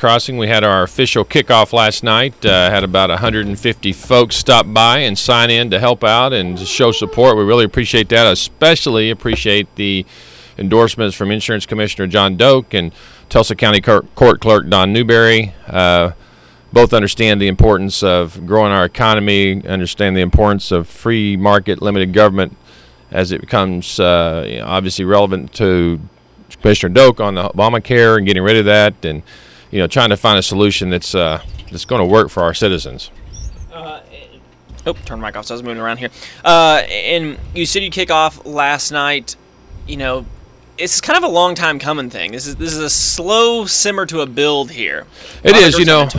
Crossing. We had our official kickoff last night. Had about 150 folks stop by and sign in to help out and to show support. We really appreciate that. Especially appreciate the endorsements from Insurance Commissioner John Doak and Tulsa County Court Clerk Don Newberry. Both understand the importance of growing our economy, understand the importance of free market, limited government as it becomes obviously relevant to Commissioner Doak on the Obamacare and getting rid of that, and trying to find a solution that's going to work for our citizens. Turn the mic off, so I was moving around here. And you said you kick off last night. It's kind of a long time coming thing. This is a slow simmer to a build here. It is,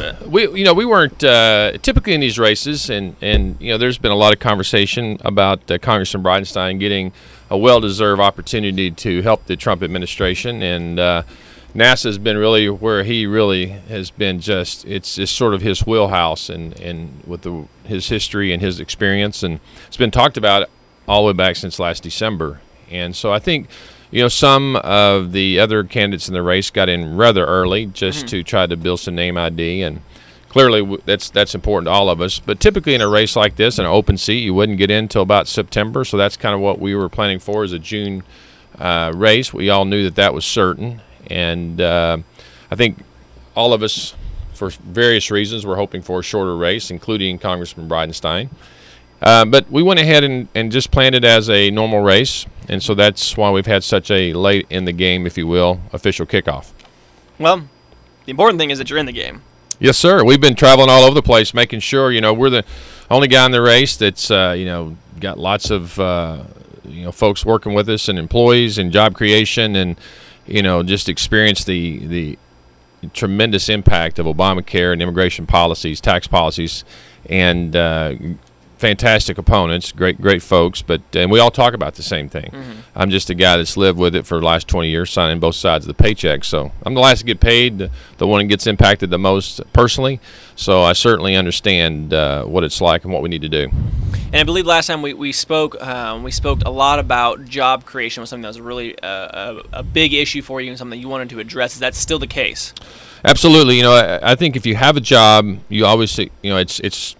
we weren't typically in these races, and there's been a lot of conversation about Congressman Bridenstine getting a well-deserved opportunity to help the Trump administration, and NASA has been really where he really has been. It's sort of his wheelhouse, and with his history and his experience, and it's been talked about all the way back since last December. And so I think some of the other candidates in the race got in rather early just to try to build some name ID, and clearly that's important to all of us. But typically in a race like this, in an open seat, you wouldn't get in until about September, so that's kind of what we were planning for as a June race. We all knew that was certain, and I think all of us, for various reasons, were hoping for a shorter race, including Congressman Bridenstine. But we went ahead and just planned it as a normal race, and so that's why we've had such a late in the game, if you will, official kickoff. Well, the important thing is that you're in the game. Yes, sir. We've been traveling all over the place, making sure we're the only guy in the race that's got lots of folks working with us and employees and job creation, and just experience the tremendous impact of Obamacare and immigration policies, tax policies, and fantastic opponents, great folks, and we all talk about the same thing. I'm just a guy that's lived with it for the last 20 years, signing both sides of the paycheck. So I'm the last to get paid, the one that gets impacted the most personally. So I certainly understand what it's like and what we need to do. And I believe last time we spoke a lot about job creation was something that was really a big issue for you and something that you wanted to address. Is that still the case? Absolutely. I think if you have a job, you obviously, it's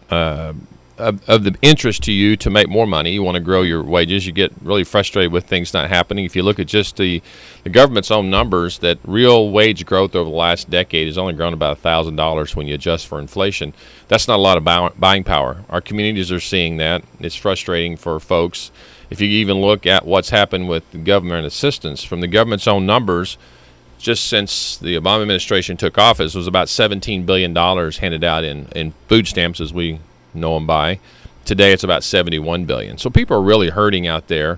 of the interest to you to make more money. You want to grow your wages. You get really frustrated with things not happening. If you look at just the government's own numbers, that real wage growth over the last decade has only grown about $1,000 when you adjust for inflation. That's not a lot of buying power. Our communities are seeing that. It's frustrating for folks. If you even look at what's happened with the government assistance, from the government's own numbers, just since the Obama administration took office, was about $17 billion handed out in food stamps, as we know them by. Today it's about $71 billion. So people are really hurting out there.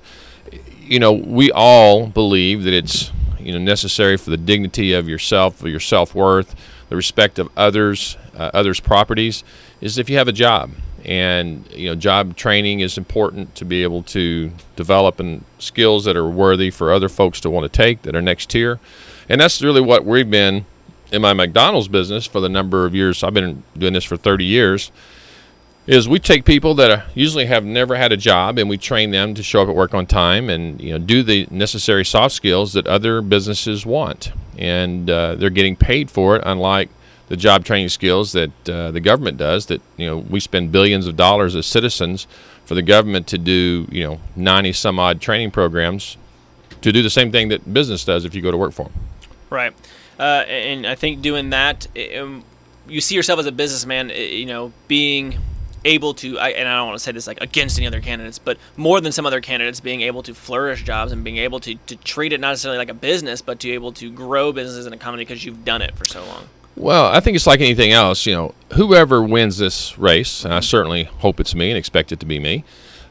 We all believe that it's necessary for the dignity of yourself, for your self-worth, the respect of others' properties, is if you have a job. And job training is important to be able to develop skills that are worthy for other folks to want to take, that are next tier. And that's really what we've been in my McDonald's business for the number of years. I've been doing this for 30 years. Is we take people that usually have never had a job, and we train them to show up at work on time and do the necessary soft skills that other businesses want, and they're getting paid for it, unlike the job training skills that the government does. That we spend billions of dollars as citizens for the government to do 90 some odd training programs to do the same thing that business does if you go to work for them. Right, and I think doing that, you see yourself as a businessman, being able to, and I don't want to say this like against any other candidates, but more than some other candidates, being able to flourish jobs and being able to treat it not necessarily like a business, but to be able to grow businesses in a company because you've done it for so long. Well, I think it's like anything else. Whoever wins this race, and I certainly hope it's me and expect it to be me,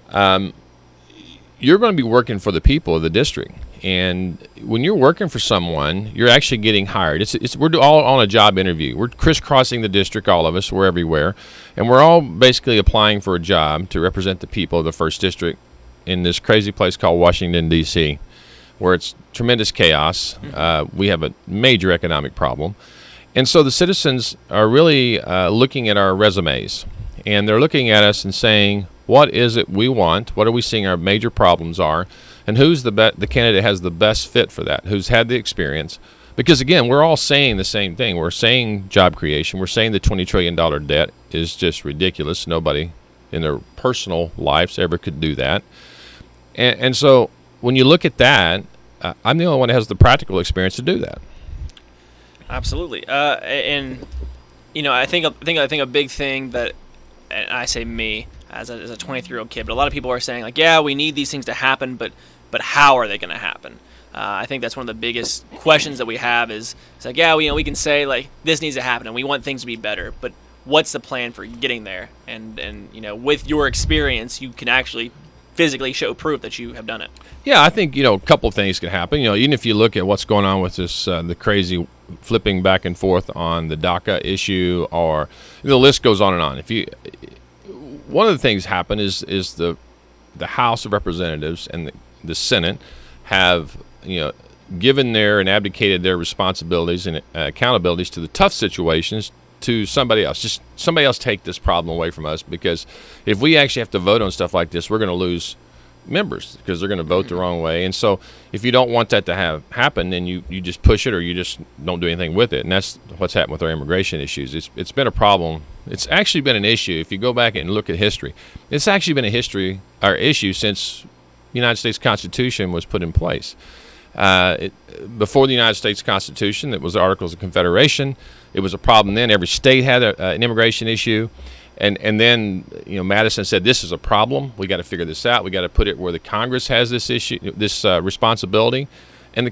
you're going to be working for the people of the district. And when you're working for someone, you're actually getting hired. We're all on a job interview. We're crisscrossing the district, all of us. We're everywhere. And we're all basically applying for a job to represent the people of the 1st District in this crazy place called Washington, D.C., where it's tremendous chaos. We have a major economic problem. And so the citizens are really looking at our resumes. And they're looking at us and saying, what is it we want? What are we seeing our major problems are? And who's the candidate has the best fit for that, who's had the experience, Because again, we're all saying the same thing. We're saying job creation. We're saying the $20 trillion debt is just ridiculous. Nobody in their personal lives ever could do that. And so when you look at that, I'm the only one that has the practical experience to do that. Absolutely. And I think a big thing that, and I say me as a 23-year-old kid, but a lot of people are saying like, yeah, we need these things to happen, but how are they going to happen? I think that's one of the biggest questions that we have is it's like, yeah, we can say like this needs to happen and we want things to be better, but what's the plan for getting there? And with your experience, you can actually physically show proof that you have done it. Yeah, I think a couple of things can happen. Even if you look at what's going on with this the crazy flipping back and forth on the DACA issue, or the list goes on and on. One of the things happen is the House of Representatives and the Senate have given their and abdicated their responsibilities and accountabilities to the tough situations to somebody else. Just somebody else take this problem away from us, because if we actually have to vote on stuff like this, we're going to lose members because they're going to vote the wrong way. And so if you don't want that to happen, then you just push it or you just don't do anything with it. And that's what's happened with our immigration issues. It's been a problem. It's actually been an issue. If you go back and look at history, it's actually been our issue since the United States Constitution was put in place. Before the United States Constitution, it was the Articles of Confederation. It was a problem then. Every state had an immigration issue. And then Madison said, this is a problem. We got to figure this out. We got to put it where the Congress has this issue, this responsibility. And the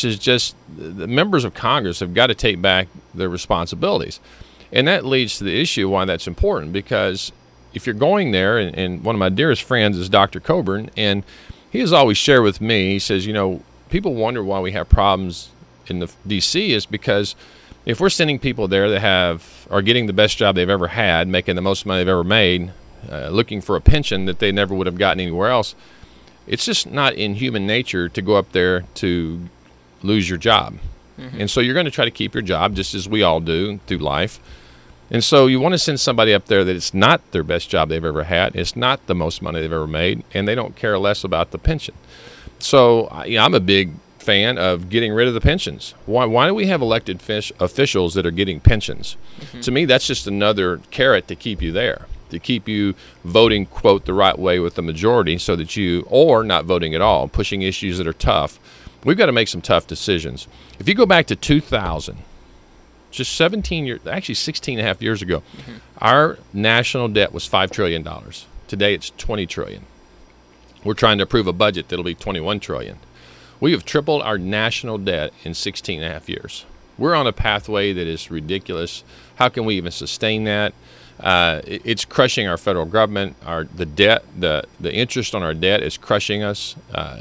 members of Congress have got to take back their responsibilities. And that leads to the issue why that's important, because if you're going there, and one of my dearest friends is Dr. Coburn, and he has always shared with me, he says, people wonder why we have problems in the D.C. is because if we're sending people there that are getting the best job they've ever had, making the most money they've ever made, looking for a pension that they never would have gotten anywhere else, it's just not in human nature to go up there to lose your job. Mm-hmm. And so you're going to try to keep your job, just as we all do through life. And so you want to send somebody up there that it's not their best job they've ever had, it's not the most money they've ever made, and they don't care less about the pension. So I'm a big fan of getting rid of the pensions. Why do we have elected officials that are getting pensions? Mm-hmm. To me, that's just another carrot to keep you there, to keep you voting, quote, the right way with the majority, so that or not voting at all, pushing issues that are tough. We've got to make some tough decisions. If you go back to 2000, just 16 and a half years ago, mm-hmm. our national debt was $5 trillion. Today it's $20 trillion. We're trying to approve a budget that'll be $21 trillion. We have tripled our national debt in 16 and a half years. We're on a pathway that is ridiculous. How can we even sustain that? It's crushing our federal government. The debt, the interest on our debt is crushing us.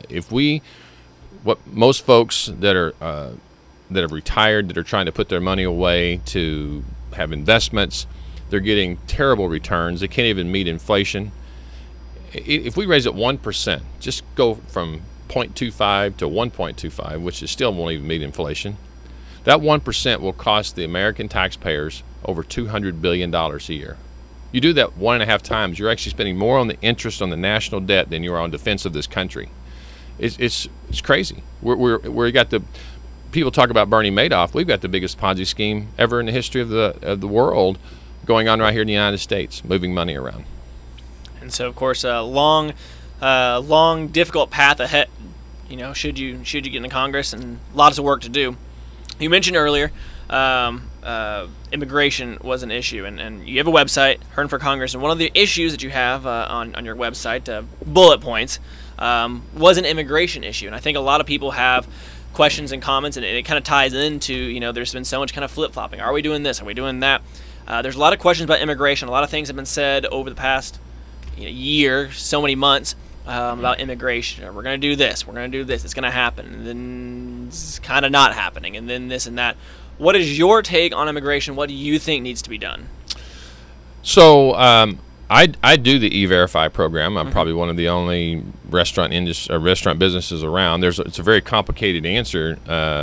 What most folks that have retired, that are trying to put their money away to have investments, they're getting terrible returns. They can't even meet inflation. If we raise it 1%, just go from 0.25 to 1.25, which is still won't even meet inflation, that 1% will cost the American taxpayers over $200 billion a year. You do that 1.5 times, you're actually spending more on the interest on the national debt than you are on defense of this country. It's crazy. We got the people talk about Bernie Madoff. We've got the biggest Ponzi scheme ever in the history of the world going on right here in the United States, moving money around. And so, of course, a long, difficult path ahead. Should you get into Congress, and lots of work to do. You mentioned earlier, immigration was an issue, and you have a website, Hearn for Congress, and one of the issues that you have on your website, bullet points, was an immigration issue. And I think a lot of people have questions and comments, and it kind of ties into, there's been so much kind of flip-flopping. Are we doing this? Are we doing that? There's a lot of questions about immigration. A lot of things have been said over the past year, so many months, about immigration. We're going to do this. We're going to do this. It's going to happen. And then it's kind of not happening. And then this and that. What is your take on immigration? What do you think needs to be done? So I do the E-Verify program. I'm probably one of the only restaurant businesses around. It's a very complicated answer,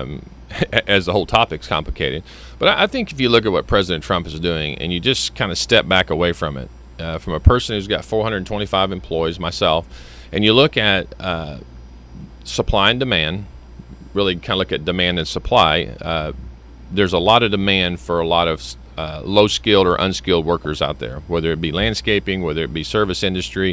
as the whole topic's complicated. But I think if you look at what President Trump is doing, and you just kind of step back away from it, from a person who's got 425 employees, myself, and you look at supply and demand, really kind of look at demand and supply, there's a lot of demand for a lot of low-skilled or unskilled workers out there, whether it be landscaping, whether it be service industry.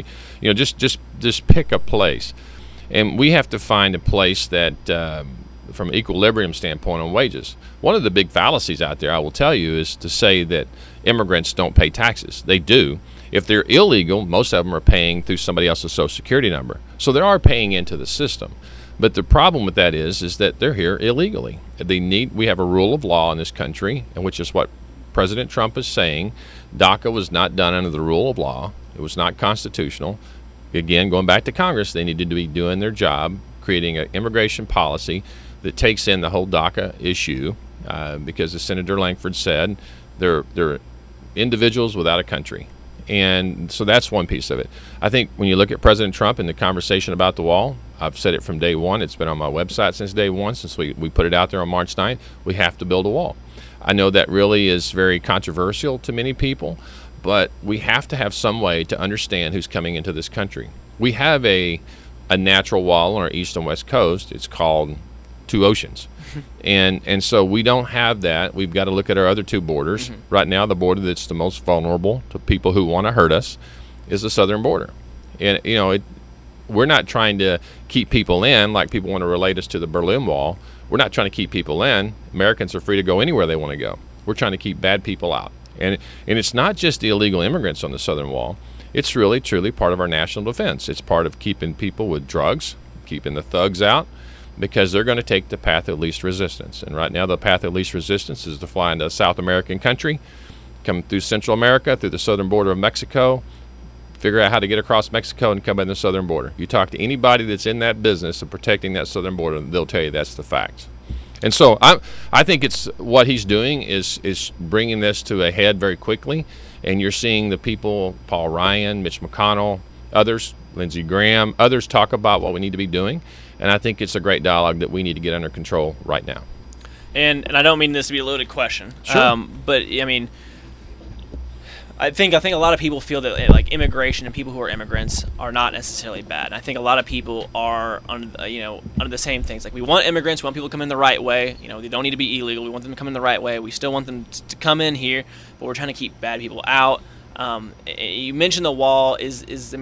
Just pick a place. And we have to find a place that, from an equilibrium standpoint on wages. One of the big fallacies out there, I will tell you, is to say that immigrants don't pay taxes. They do. If they're illegal, most of them are paying through somebody else's Social Security number. So they are paying into the system. But the problem with that is that they're here illegally. We have a rule of law in this country, and which is what President Trump is saying. DACA was not done under the rule of law. It was not constitutional. Again, going back to Congress, they needed to be doing their job, creating an immigration policy that takes in the whole DACA issue, because as Senator Langford said, they're individuals without a country. And so that's one piece of it. I think when you look at President Trump and the conversation about the wall, I've said it from day one. It's been on my website since day one, since we put it out there on March 9th. We have to build a wall. I know that really is very controversial to many people, but we have to have some way to understand who's coming into this country. We have a natural wall on our east and west coast. It's called two oceans. And so we don't have that. We've got to look at our other two borders. Mm-hmm. Right now, the border that's the most vulnerable to people who want to hurt us is the southern border. And, we're not trying to keep people in like people want to relate us to the Berlin Wall. We're not trying to keep people in. Americans are free to go anywhere they want to go. We're trying to keep bad people out. And it's not just the illegal immigrants on the southern wall. It's really, truly part of our national defense. It's part of keeping people with drugs, keeping the thugs out, because they're going to take the path of least resistance. And right now, the path of least resistance is to fly into a South American country, come through Central America, through the southern border of Mexico, figure out how to get across Mexico and come in the southern border. You talk to anybody that's in that business of protecting that southern border, they'll tell you that's the facts. And so I think it's what he's doing is bringing this to a head very quickly. And you're seeing the people, Paul Ryan, Mitch McConnell, others, Lindsey Graham, others talk about what we need to be doing. And I think it's a great dialogue that we need to get under control right now. And I don't mean this to be a loaded question. Sure. But I mean, I think a lot of people feel that like immigration and people who are immigrants are not necessarily bad. And I think a lot of people are under the same things. Like we want immigrants, we want people to come in the right way. They don't need to be illegal. We want them to come in the right way. We still want them to come in here, but we're trying to keep bad people out. You mentioned the wall. What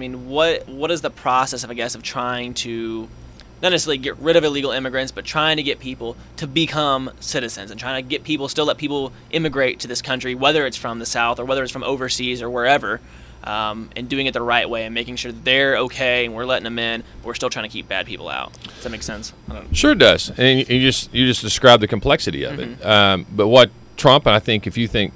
is the process of trying to not necessarily get rid of illegal immigrants, but trying to get people to become citizens and trying to still let people immigrate to this country, whether it's from the South or whether it's from overseas or wherever, and doing it the right way and making sure that they're okay and we're letting them in, but we're still trying to keep bad people out. Does that make sense? Sure does. And you just described the complexity of it. But what Trump, and I think if you think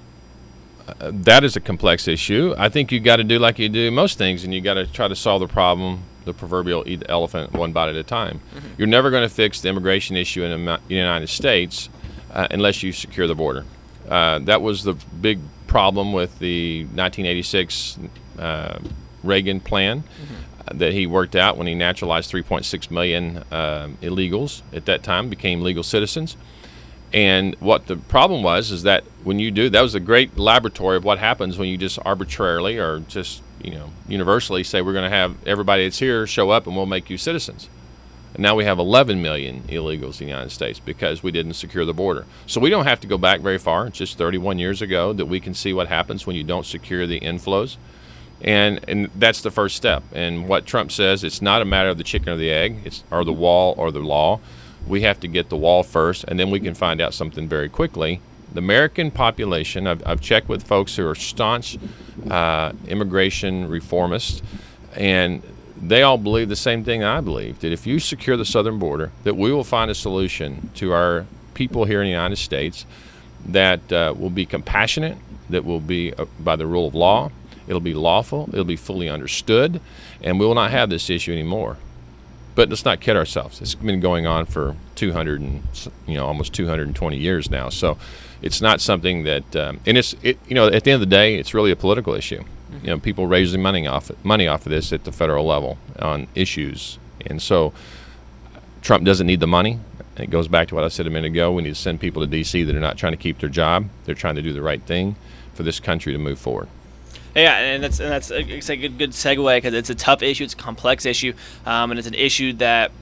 that is a complex issue, I think you got to do like you do most things, and you got to try to solve the problem, the proverbial eat the elephant one bite at a time. Mm-hmm. You're never going to fix the immigration issue in the United States unless you secure the border. That was the big problem with the 1986 Reagan plan that he worked out when he naturalized 3.6 million illegals at that time, became legal citizens. And what the problem was is that when you do, that was a great laboratory of what happens when you just arbitrarily or just universally say we're going to have everybody that's here show up and we'll make you citizens. And now we have 11 million illegals in the United States because we didn't secure the border. So we don't have to go back very far. It's just 31 years ago that we can see what happens when you don't secure the inflows. And that's the first step. And what Trump says, it's not a matter of the chicken or the egg, or the wall or the law. We have to get the wall first, and then we can find out something very quickly. The American population, I've checked with folks who are staunch immigration reformists, and they all believe the same thing I believe, that if you secure the southern border, that we will find a solution to our people here in the United States that will be compassionate, that will be by the rule of law, it'll be lawful, it'll be fully understood, and we will not have this issue anymore. But let's not kid ourselves. It's been going on for 200 and almost 220 years now. So it's not something that, and at the end of the day, it's really a political issue. People raising money off of this at the federal level on issues, and so Trump doesn't need the money. It goes back to what I said a minute ago. We need to send people to D.C. that are not trying to keep their job. They're trying to do the right thing for this country to move forward. Yeah, and that's a good segue because it's a tough issue, it's a complex issue, and it's an issue that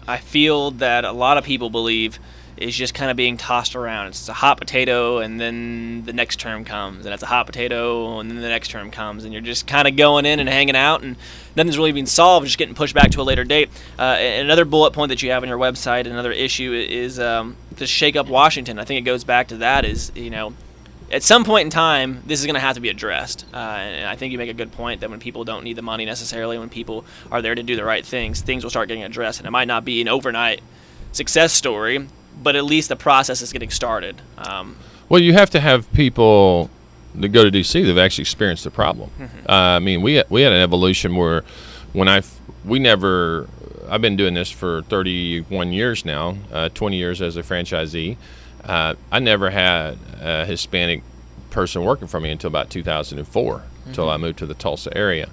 I feel that a lot of people believe is just kind of being tossed around. It's a hot potato, and then the next term comes, and it's a hot potato, and then the next term comes, and you're just kind of going in and hanging out, and nothing's really being solved, just getting pushed back to a later date. Another bullet point that you have on your website, another issue is to shake up Washington. I think it goes back to that is, at some point in time, this is going to have to be addressed. And I think you make a good point that when people don't need the money necessarily, when people are there to do the right things will start getting addressed. And it might not be an overnight success story, but at least the process is getting started. Well, you have to have people that go to D.C. that have actually experienced the problem. I mean, we had an evolution where I've been doing this for 31 years now, 20 years as a franchisee. I never had a Hispanic person working for me until about 2004, until I moved to the Tulsa area.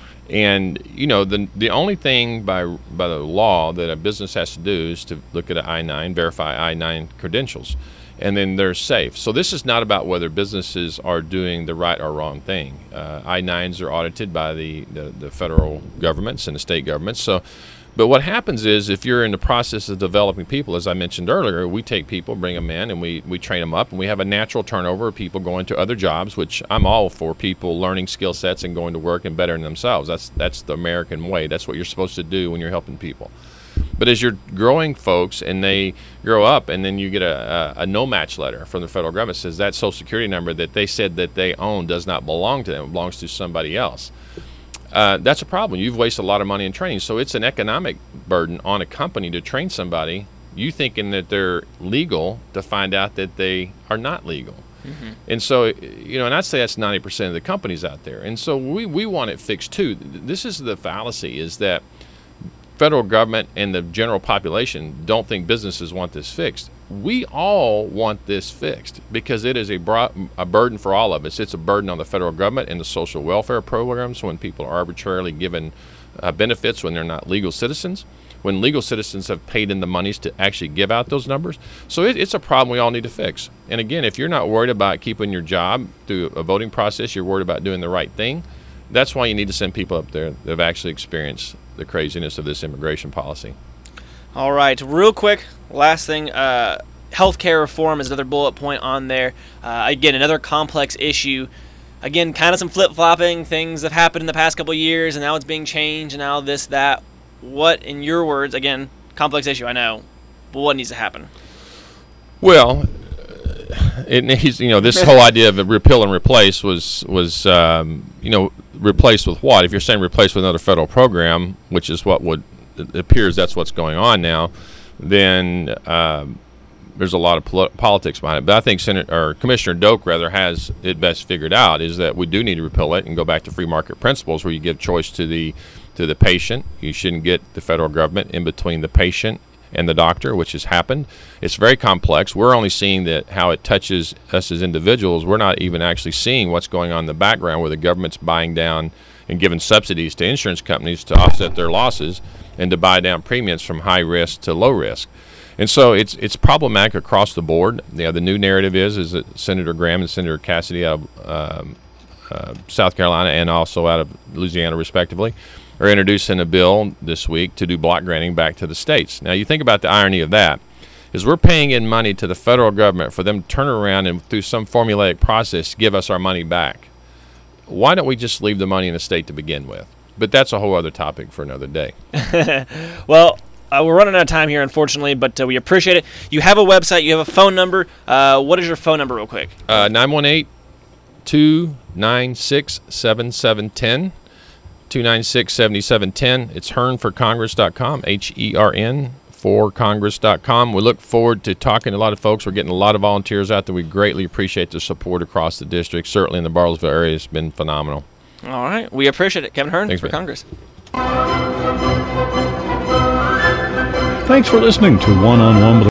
And the only thing by the law that a business has to do is to look at an I-9, verify I-9 credentials, and then they're safe. So this is not about whether businesses are doing the right or wrong thing. I-9s are audited by the federal governments and the state governments. But what happens is, if you're in the process of developing people, as I mentioned earlier, we take people, bring them in, and we train them up, and we have a natural turnover of people going to other jobs, which I'm all for, people learning skill sets and going to work and bettering themselves. That's the American way. That's what you're supposed to do when you're helping people. But as you're growing folks and they grow up, and then you get a no-match letter from the federal government that says that Social Security number that they said that they own does not belong to them, it belongs to somebody else. That's a problem. You've wasted a lot of money in training. So it's an economic burden on a company to train somebody, you thinking that they're legal, to find out that they are not legal. And so, and I'd say that's 90% of the companies out there. And so we want it fixed too. This is the fallacy, is that federal government and the general population don't think businesses want this fixed. We all want this fixed because it is a burden for all of us. It's a burden on the federal government and the social welfare programs when people are arbitrarily given benefits when they're not legal citizens, when legal citizens have paid in the monies to actually give out those numbers. So it's a problem we all need to fix. And again, if you're not worried about keeping your job through a voting process, you're worried about doing the right thing, that's why you need to send people up there that have actually experienced the craziness of this immigration policy. All right, real quick, last thing, healthcare reform is another bullet point on there. Again, another complex issue. Again, kind of some flip-flopping. Things have happened in the past couple of years, and now it's being changed, and now this, that. What, in your words, again, complex issue, I know, but what needs to happen? Well, it needs, this whole idea of a repeal and replace was replaced with what? If you're saying replace with another federal program, which is what it appears that's what's going on now, then there's a lot of politics behind it. But I think Commissioner Doak has it best figured out, is that we do need to repeal it and go back to free market principles, where you give choice to the patient. You shouldn't get the federal government in between the patient and the doctor, which has happened. It's very complex. We're only seeing how it touches us as individuals. We're not even actually seeing what's going on in the background, where the government's buying down and giving subsidies to insurance companies to offset their losses and to buy down premiums from high risk to low risk. And so it's problematic across the board. The new narrative is that Senator Graham and Senator Cassidy out of South Carolina and also out of Louisiana, respectively, are introducing a bill this week to do block granting back to the states. Now, you think about the irony of that, is we're paying in money to the federal government for them to turn around and through some formulaic process give us our money back. Why don't we just leave the money in the state to begin with? But that's a whole other topic for another day. Well, we're running out of time here, unfortunately, but we appreciate it. You have a website. You have a phone number. What is your phone number real quick? 918-296-7710. 296-7710. It's HERN4Congress.com, HERN for Congress.com. We look forward to talking to a lot of folks. We're getting a lot of volunteers out there. We greatly appreciate the support across the district. Certainly in the Bartlesville area, it's been phenomenal. All right. We appreciate it. Kevin Hearn, Thanks, for man. Congress. Thanks for listening to One on One with